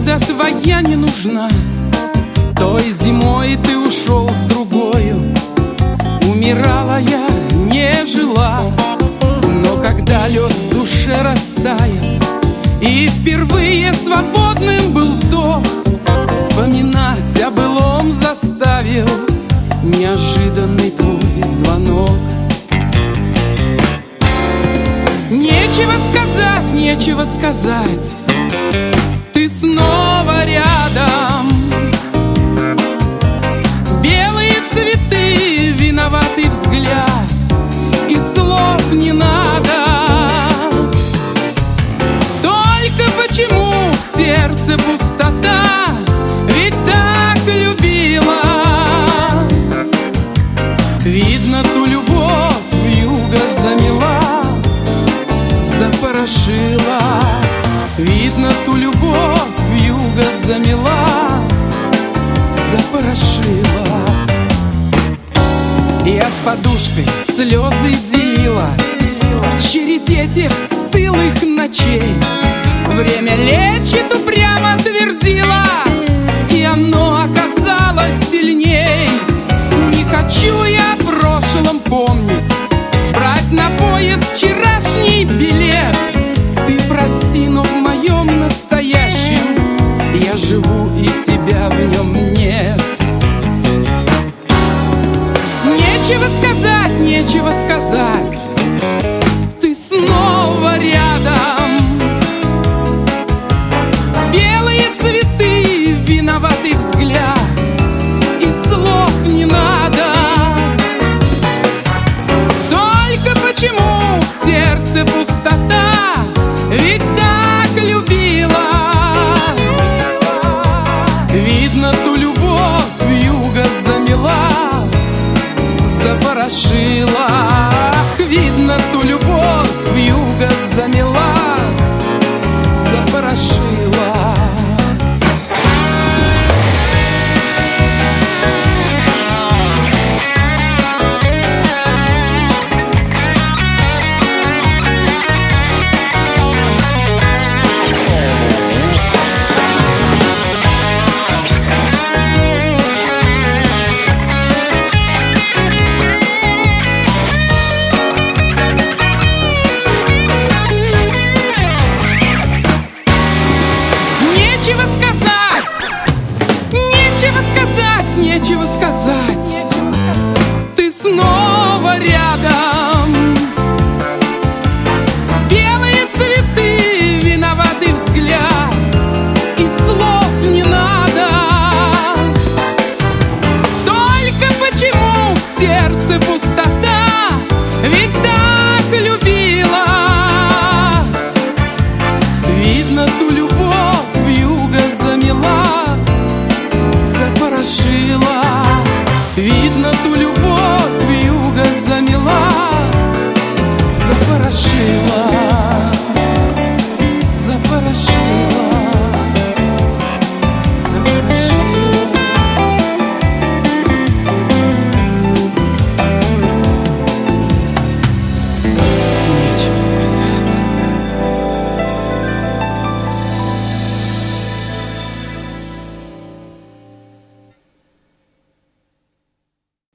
правда твоя не нужна. Той зимой ты ушел с другою, умирала я, не жила. Но когда лед в душе растаял и впервые свободным был вдох, вспоминать о былом заставил неожиданный твой звонок. Нечего сказать, нечего сказать, ты снова рядом. Белые цветы, виноватый взгляд, и слов не надо. Только почему в сердце пустота? Ведь так любила. Видно, ту любовь вьюга замела, запорошила. Видно, ту любовь вьюга замела, запорошила. Я с подушкой слезы делила в череде тех стылых ночей. Время лечит, упрямо твердила, и оно оказалось сильней. Не хочу я о прошлом помнить, брать на поезд вчерашний билет. Ты прости, но в моем настоящем я живу, и тебя в нем нет. Нечего сказать, нечего сказать, ты снова рядом. Белые цветы, виноватый взгляд, и слов не надо. Только почему в сердце пусто?